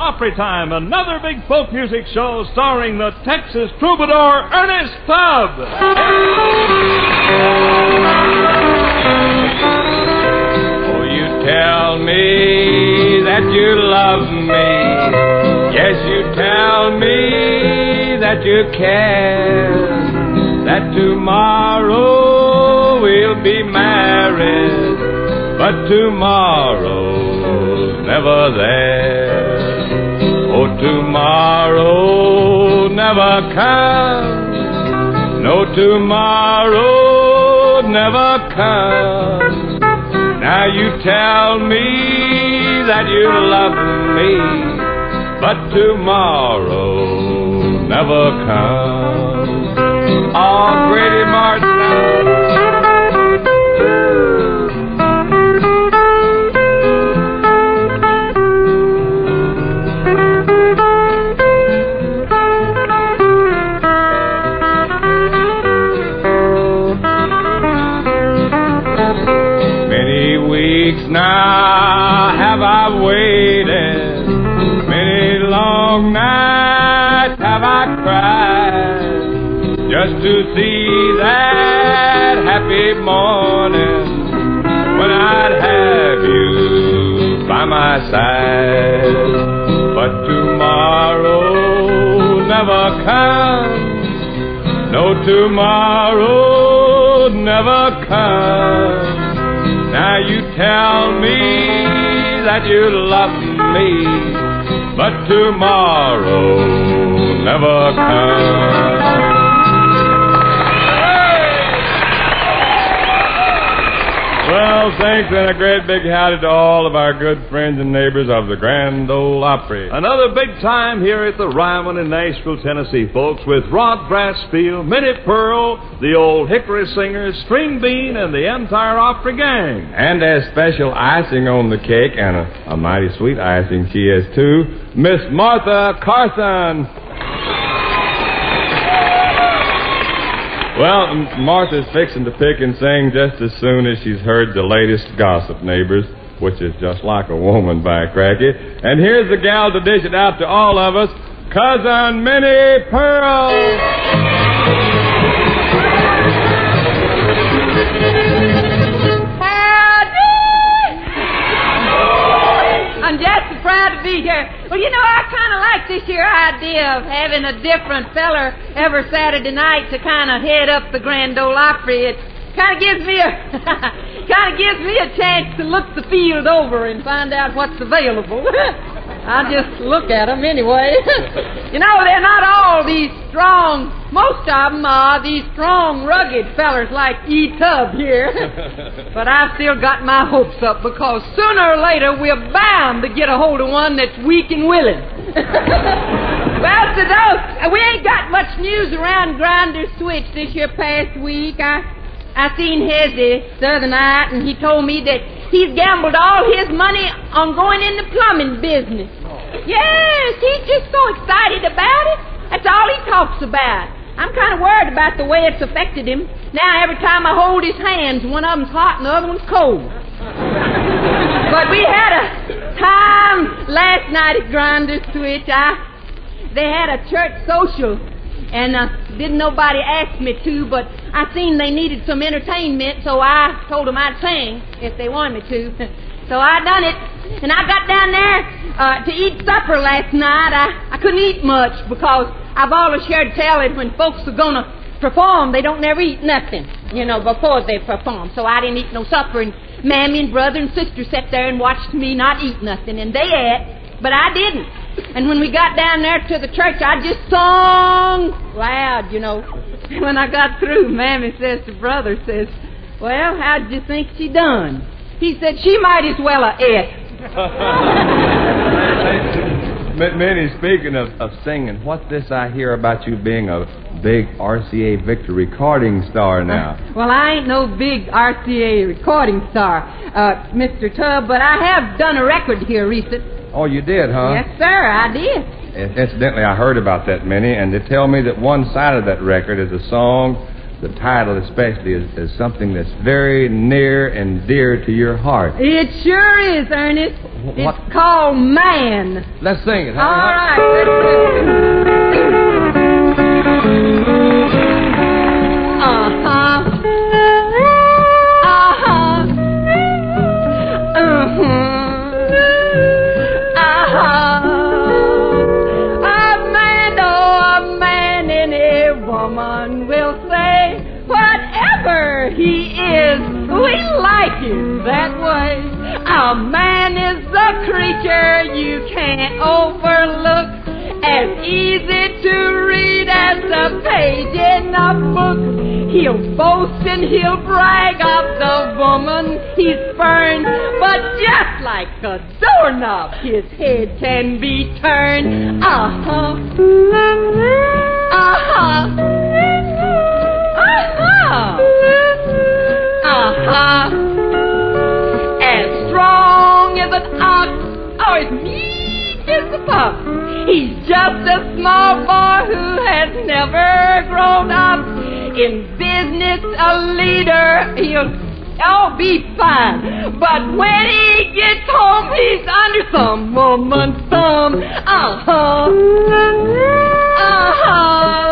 Opry Time, another big folk music show starring the Texas troubadour Ernest Tubb. Oh, you tell me that you love me. Yes, you tell me that you care. That tomorrow we'll be married, but tomorrow's never there. Oh, tomorrow never comes. No, tomorrow never comes. Now you tell me that you love me, but tomorrow never comes. Oh, Grady Martin. Many weeks now have I waited. Many long nights have I cried. Just to see that happy morning when I'd have you by my side. But tomorrow never comes. No, tomorrow never comes. Now you tell me that you love me, but tomorrow never comes. Well, thanks and a great big howdy to all of our good friends and neighbors of the Grand Ole Opry. Another big time here at the Ryman in Nashville, Tennessee, folks, with Rod Brassfield, Minnie Pearl, the Old Hickory Singers, String Bean, and the entire Opry gang. And as special icing on the cake, and a mighty sweet icing she is too, Miss Martha Carson. Well, Martha's fixing to pick and sing just as soon as she's heard the latest gossip, neighbors, which is just like a woman, by cracky. And here's the gal to dish it out to all of us, Cousin Minnie Pearl. I'm just so proud to be here. Well, you know, I kind of like this here idea of having a different feller every Saturday night to kind of head up the Grand Ole Opry. It kind of gives me a chance to look the field over and find out what's available. I'll just look at them anyway. You know, they're not all these strong. Most of them are these strong, rugged fellers like E. Tubb here. But I've still got my hopes up because sooner or later we're bound to get a hold of one that's weak and willing. Well, to those, we ain't got much news around Grinder's Switch this year past week. I seen Hezzy the other night, and he told me that he's gambled all his money on going in the plumbing business. Yes, he's just so excited about it. That's all he talks about. I'm kind of worried about the way it's affected him. Now, every time I hold his hands, one of them's hot and the other one's cold. But we had a time last night at Grinder's Switch. They had a church social, and didn't nobody ask me to, but I seen they needed some entertainment, so I told them I'd sing if they wanted me to. So I done it, and I got down there to eat supper last night. I couldn't eat much because I've always heard tell it when folks are going to perform, they don't never eat nothing, you know, before they perform. So I didn't eat no supper, and Mammy and brother and sister sat there and watched me not eat nothing, and they ate, but I didn't. And when we got down there to the church, I just sung loud, you know. When I got through, Mammy says to brother, says, "Well, how'd you think she done?" He said, "She might as well have ate." Minnie, speaking of singing, what's this I hear about you being a big RCA Victor recording star now? Well, I ain't no big RCA recording star, Mr. Tubb, but I have done a record here recent. Oh, you did, huh? Yes, sir, I did. Incidentally, I heard about that, Minnie, and they tell me that one side of that record is a song, the title especially, is something that's very near and dear to your heart. It sure is, Ernest. What? It's called Man. Let's sing it. All right, let's listen. He is, we like him that way. A man is a creature you can't overlook, as easy to read as a page in a book. He'll boast and he'll brag of the woman he's spurned, but just like a doorknob, his head can be turned. Uh-huh. Uh-huh. Uh-huh. As strong as an ox, or as meek as a pup. He's just a small boy who has never grown up. In business, a leader, he'll all be fine. But when he gets home, he's under some woman's thumb. Uh-huh. Uh-huh.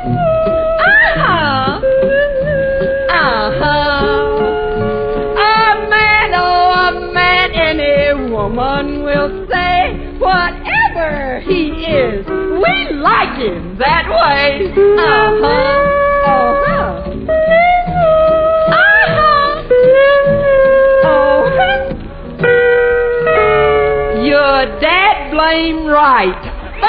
Woman will say whatever he is, we like him that way. Uh-huh. Uh-huh. Uh-huh. Uh-huh. You're dead blame right.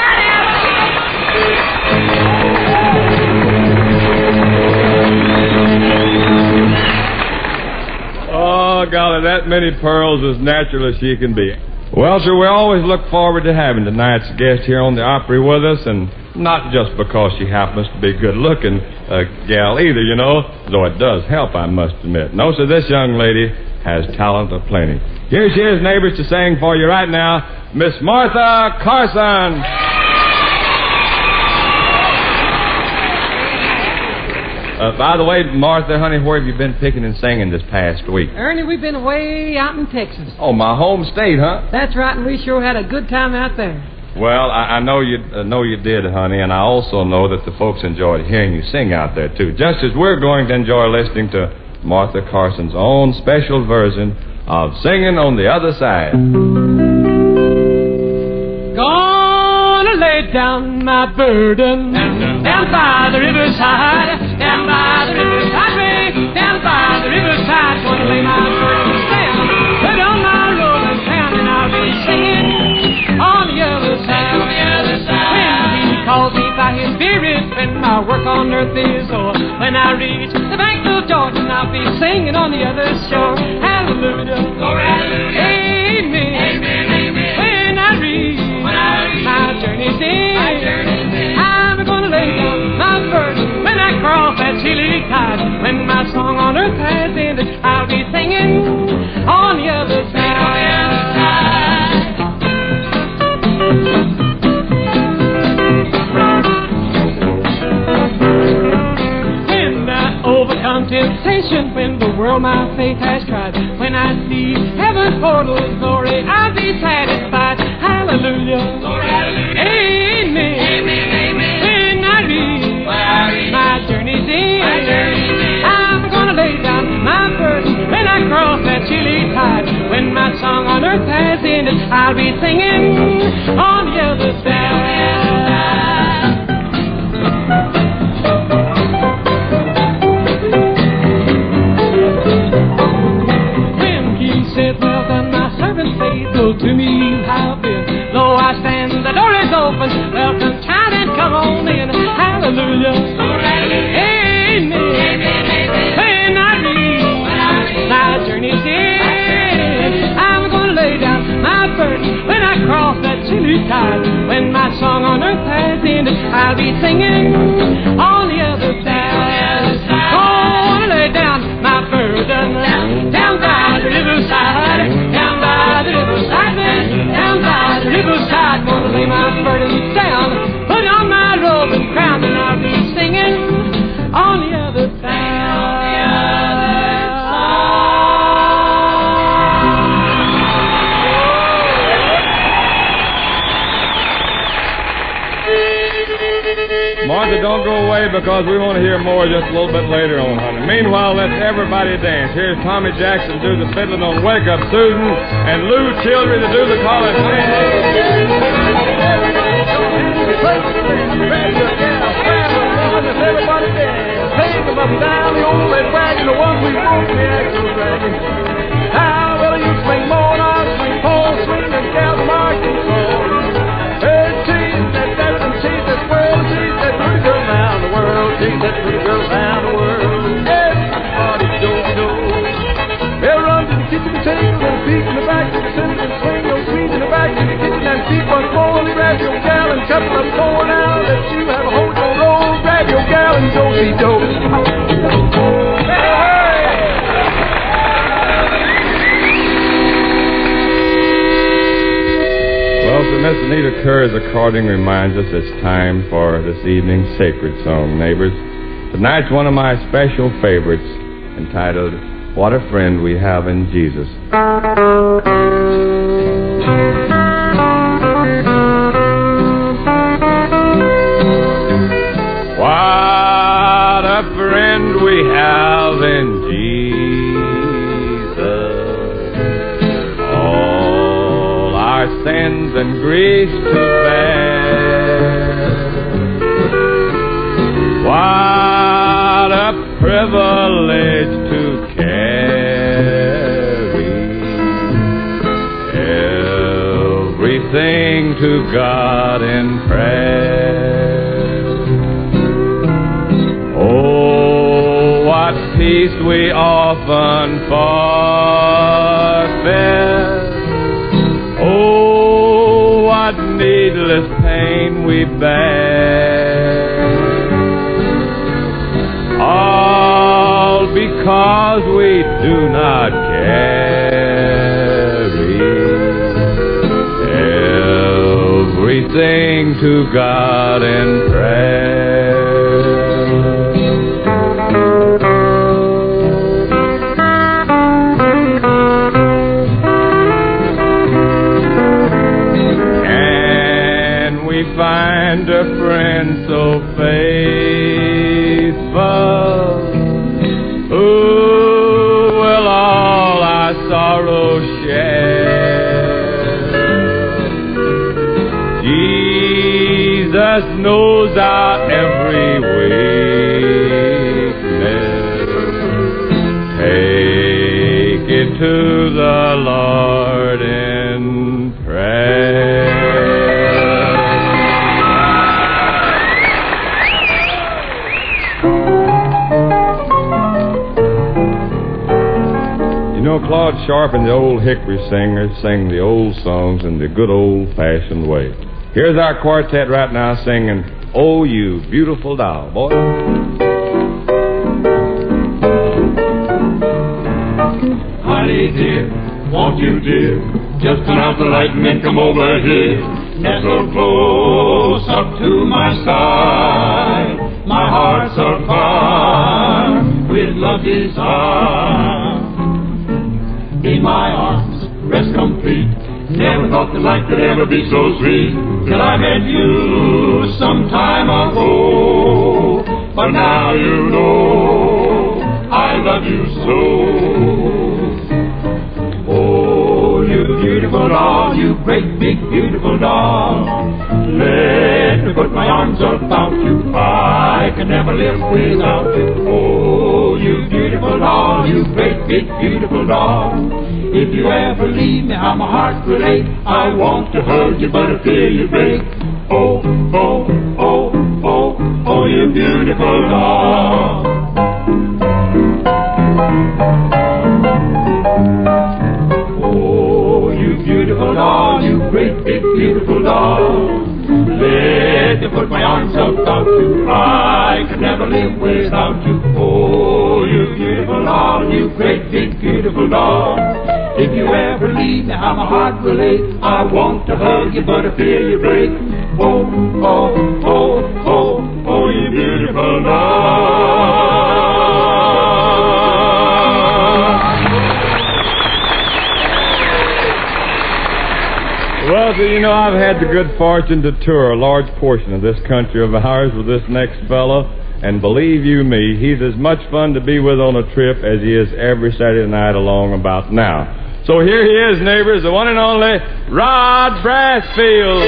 Oh, golly, that Minnie Pearl's as natural as she can be. Well, sir, we always look forward to having tonight's guest here on the Opry with us, and not just because she happens to be a good-looking gal either, you know, though it does help, I must admit. No, sir, this young lady has talent aplenty. Here she is, neighbors, to sing for you right now, Miss Martha Carson. By the way, Martha, honey, where have you been picking and singing this past week? Ernie, we've been away out in Texas. Oh, my home state, huh? That's right, and we sure had a good time out there. Well, I know you did, honey, and I also know that the folks enjoyed hearing you sing out there, too, just as we're going to enjoy listening to Martha Carson's own special version of Singing on the Other Side. Gonna lay down my burden down by the riverside, down by the riverside, way, down by the riverside. Gonna lay my burden down, put on my rolling town, and I'll be singing on the other side. On the other side. When he calls me by his spirit, when my work on earth is o'er, when I reach the bank of Jordan, I'll be singing on the other shore. Hallelujah, glory, hallelujah, amen, amen, amen. When I reach my journey's end, I'm gonna lay down my burden when I cross that chilly tide. When my song on earth has ended, I'll be singing on the other side. On the other side. When I overcome temptation, when the world my faith has tried, when I see heaven's portal's glory, I'll be satisfied. Hallelujah, glory, hallelujah, amen, amen, amen. When I reach my journey's end, I'm gonna lay down my burden when I cross that chilly tide. When my song on earth has ended, I'll be singing on the other side. When he said, well done, my servant faithful to me you have been. Lo, I stand, the door is open. Welcome, child, and come on in. Hallelujah, amen, amen, amen. When I reach my journey's end, I'm gonna lay down my burden when I cross that chilly tide. When my song on earth has ended, I'll be singing on the other side. Gonna lay down my burden down by the riverside, down by the riverside, down by the riverside. Gonna lay my burden down, put on my robe and crown, and I'll be singing on the other side. On the other side. Martha, don't go away because we want to hear more just a little bit later on, honey. Meanwhile, let's everybody dance. Here's Tommy Jackson do the fiddling on Wake Up Susan and Lou Childry to do the calling. Everybody dance. Take them up and down the old red wagon, the one we broke the axle dragon. How will you swing more, I'll swing pole, swing and gal the marching song. Hey, cheese that dancing, cheese that swirl, cheese that pretty girl round the world, cheese that pretty girl round the world. Everybody do. They'll run to the kitchen table and peek in the back to the center and swing those sweets in the back to the kitchen and peek once more and grab your gal and couple up more now that you have a hold on roll. Grab your gal and do-be-do. Well, so Miss Anita Kerr's according reminds us it's time for this evening's sacred song, neighbors. Tonight's one of my special favorites, entitled, What a Friend We Have in Jesus. What a friend we have in Jesus, all our sins and griefs to bear. What a privilege to carry everything to God in prayer. Oh, what peace we often forfeit. Oh, what needless pain we bear. All because we do not carry everything to God in prayer. Find a friend so faithful, who will all our sorrows share. Jesus knows our every weakness. Take it to the Lord in prayer. Claude Sharp and the old Hickory Singers sing the old songs in the good old-fashioned way. Here's our quartet right now singing, Oh, You Beautiful Doll, boy. Honey dear, won't you dear, just turn out the light and then come over here. Nestle close up to my side, my heart's afire with love desire. In my arms, rest complete. Never thought that life could ever be so sweet till I met you some time ago. But now you know I love you so. Oh, you beautiful doll, you great big beautiful doll. Let me put my arms about you. I can never live without you. Oh, you beautiful doll, you great big beautiful doll. If you ever leave me, how my heart will ache. I want to hug you, but I fear you break. Oh, oh, oh, oh, oh, you beautiful doll. Oh, you beautiful doll, you great big beautiful doll. Let me put my arms about you. I could never live without you. Oh, you beautiful doll, you great big beautiful doll. If you ever leave me, how my heart will ache. I want to hug you, but I fear you break. Oh, oh, oh, oh, oh, you beautiful doll. Well, so you know, I've had the good fortune to tour a large portion of this country of ours with this next fellow, and believe you me, he's as much fun to be with on a trip as he is every Saturday night along about now. So here he is, neighbors, the one and only Rod Brassfield.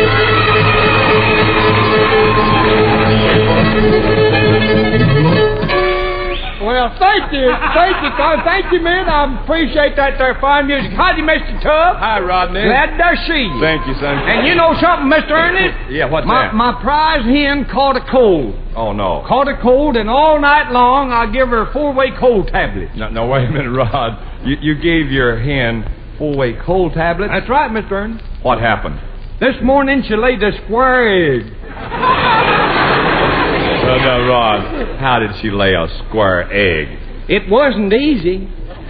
Well, thank you, Tom. Thank you, man. I appreciate that there fine music. Howdy, Mr. Tubb. Hi, Rodney. Glad to see you. Thank you, son. And you know something, Mr. Ernest? Yeah, what's my, that? My prize hen caught a cold. Oh, no. Caught a cold, and all night long I give her a 4-way cold tablet. No, wait a minute, Rod. You gave your hen 4-way cold tablets? That's right, Mr. Ernest. What happened? This morning she laid a square egg. No, Rod, how did she lay a square egg? It wasn't easy.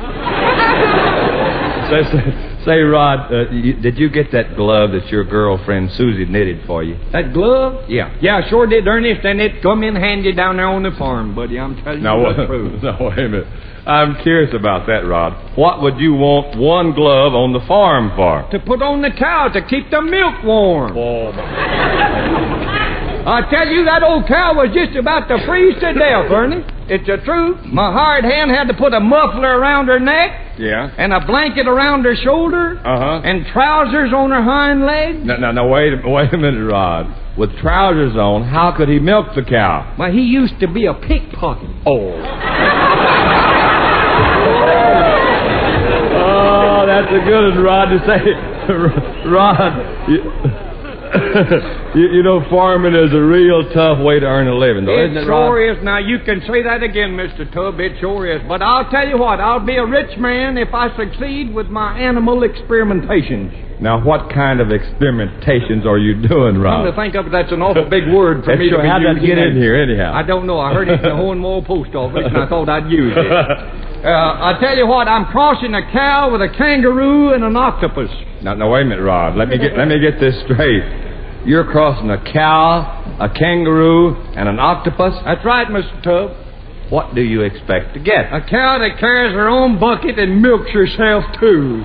Say, Rod, did you get that glove that your girlfriend Susie knitted for you? That glove? Yeah. Yeah, I sure did, Ernest, and it come in handy down there on the farm, buddy. I'm telling you the truth. No, wait a minute. I'm curious about that, Rod. What would you want one glove on the farm for? To put on the cow to keep the milk warm. Oh, I tell you, that old cow was just about to freeze to death, Ernest. It's the truth. My hired hand had to put a muffler around her neck. Yeah? And a blanket around her shoulder. Uh-huh. And trousers on her hind legs. No, wait a minute, Rod. With trousers on, how could he milk the cow? Well, he used to be a pickpocket. Oh, that's a good one, Rod, to say. Rod, you know, farming is a real tough way to earn a living, though, isn't it, Rod? Sure is. Now, you can say that again, Mr. Tubb. It sure is. But I'll tell you what, I'll be a rich man if I succeed with my animal experimentations. Now, what kind of experimentations are you doing, Rod? Come to think of it, that's an awful big word for me to be How'd that using. get in here, anyhow? I don't know. I heard it in the Hohenwald post office, and I thought I'd use it. I tell you what, I'm crossing a cow with a kangaroo and an octopus. Now, wait a minute, Rod. Let me get this straight. You're crossing a cow, a kangaroo, and an octopus? That's right, Mr. Tubb. What do you expect to get? A cow that carries her own bucket and milks herself, too.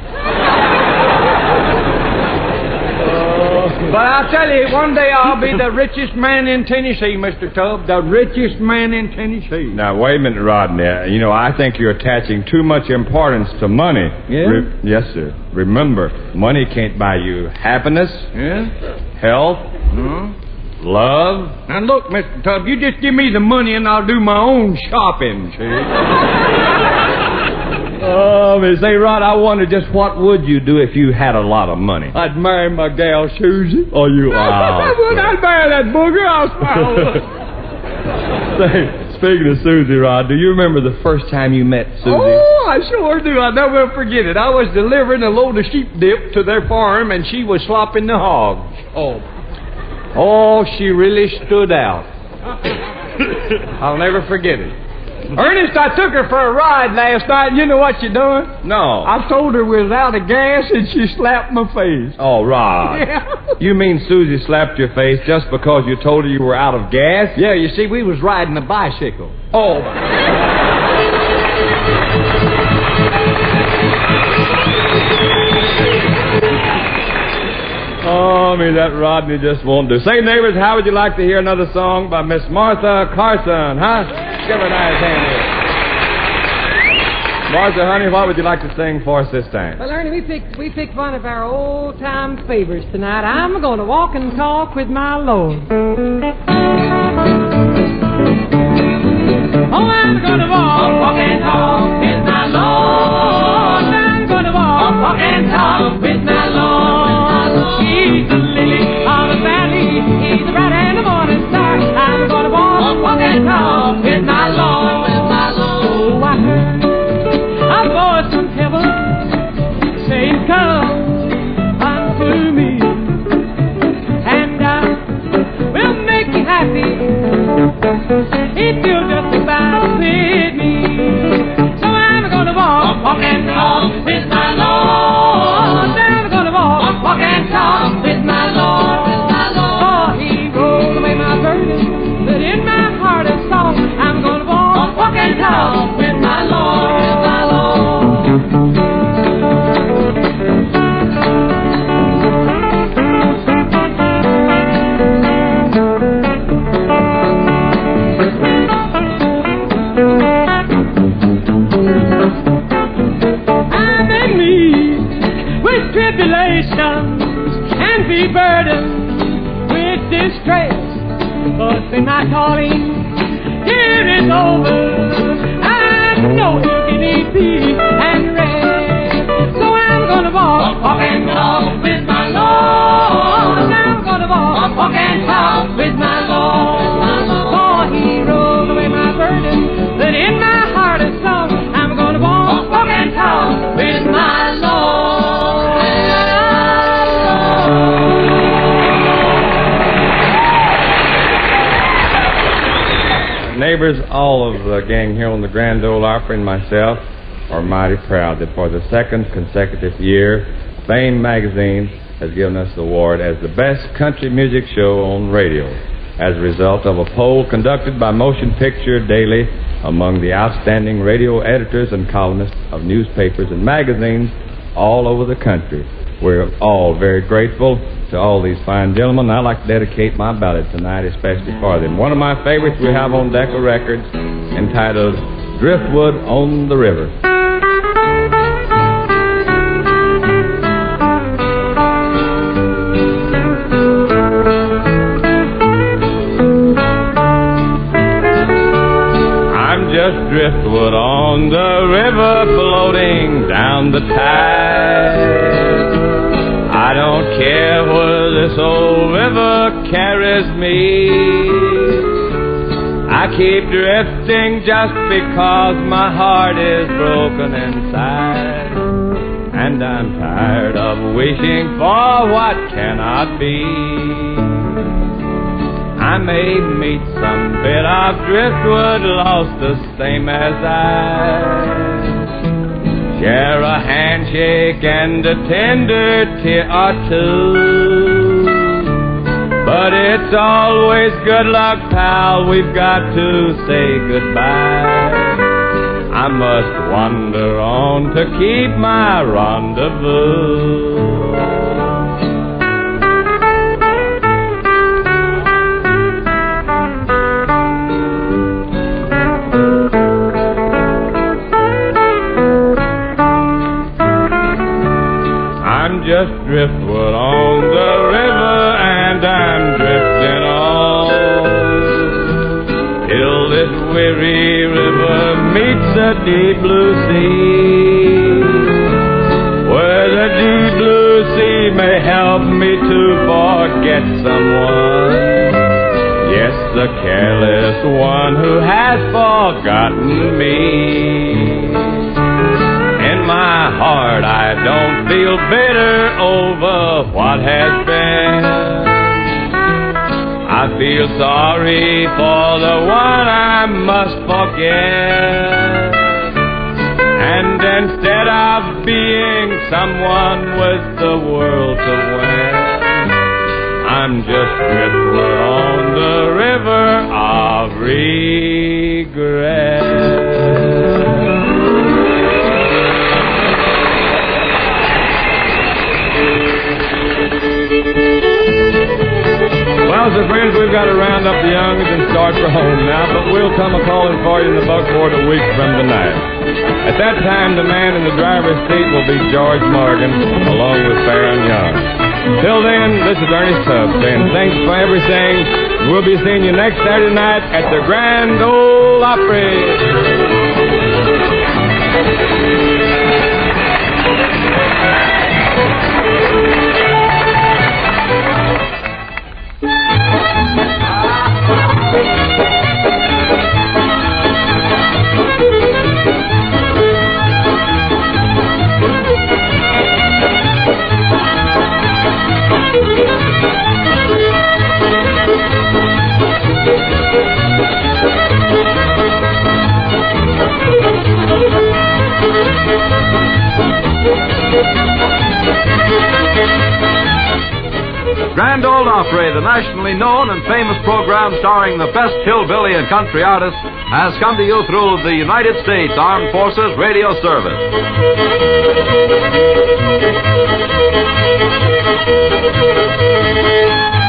But I'll tell you, one day I'll be the richest man in Tennessee, Mr. Tubb. The richest man in Tennessee. Now, wait a minute, Rodney. You know, I think you're attaching too much importance to money. Yeah? Yes, sir. Remember, money can't buy you happiness, health, love. Now, look, Mr. Tubb, you just give me the money and I'll do my own shopping, see? Say, Rod, I wonder just what would you do if you had a lot of money? I'd marry my gal, Susie. Oh, you I'd marry that booger. I'll smile. Say, speaking of Susie, Rod, do you remember the first time you met Susie? Oh, I sure do. I'll never forget it. I was delivering a load of sheep dip to their farm, and she was slopping the hogs. Oh, she really stood out. I'll never forget it. Ernest, I took her for a ride last night, and you know what you're doing? No. I told her we was out of gas, and she slapped my face. Oh, Rod. Yeah. You mean Susie slapped your face just because you told her you were out of gas? Yeah, you see, we was riding a bicycle. Oh. Oh, that Rodney just won't do. Say, neighbors, how would you like to hear another song by Miss Martha Carson, huh? Give her a nice hand here. Martha, honey, what would you like to sing for us this time? Well, Ernie, we picked one of our old-time favorites tonight. I'm going to walk and talk with my Lord. Oh, I'm going to walk and talk with my Lord. I'm going to walk and talk with my Lord. He's the lily of the valley. He's the bright and the morning star. I'm going to walk and talk with my Lord. Oh, I heard a voice from heaven saying, "Come unto me, and I will make you happy if you'll just abide with me." So I'm going to walk and talk with my Lord. I'm going to walk and talk with my Lord. burden with distress. But when my calling here is over, I know you can eat peace and rest. So I'm gonna walk, walk and talk with my Lord. I'm gonna walk, walk and talk with my Lord. For He rolled away my burden, but in my heart a song. I'm gonna walk, walk and talk with my Lord. Neighbors, all of the gang here on the Grand Ole Opry and myself are mighty proud that for the second consecutive year, Fame magazine has given us the award as the best country music show on radio as a result of a poll conducted by Motion Picture Daily among the outstanding radio editors and columnists of newspapers and magazines all over the country. We're all very grateful to all these fine gentlemen. I'd like to dedicate my ballad tonight especially for them. One of my favorites we have on Decca Records, entitled Driftwood on the River. I'm just driftwood on the river, floating down the tide. I don't care where this old river carries me. I keep drifting just because my heart is broken inside. And I'm tired of wishing for what cannot be. I may meet some bit of driftwood lost the same as I. Share a handshake and a tender tear or two. But it's always good luck, pal, we've got to say goodbye. I must wander on to keep my rendezvous. Just driftwood on the river, and I'm drifting on till this weary river meets a deep blue sea, where the deep blue sea may help me to forget someone. Yes, the careless one who has forgotten me. In my heart I don't feel bitter over what has been. I feel sorry for the one I must forget. And instead of being someone with the world to win, I'm just driftwood on the river of regret. Well, so friends, we've got to round up the young'uns and start for home now, but we'll come a-calling for you in the Buckport a week from tonight. At that time, the man in the driver's seat will be George Morgan, along with Farron Young. Till then, this is Ernest Tubbs saying thanks for everything. We'll be seeing you next Saturday night at the Grand Ole Opry. Grand Ole Opry, the nationally known and famous program starring the best hillbilly and country artists, has come to you through the United States Armed Forces Radio Service.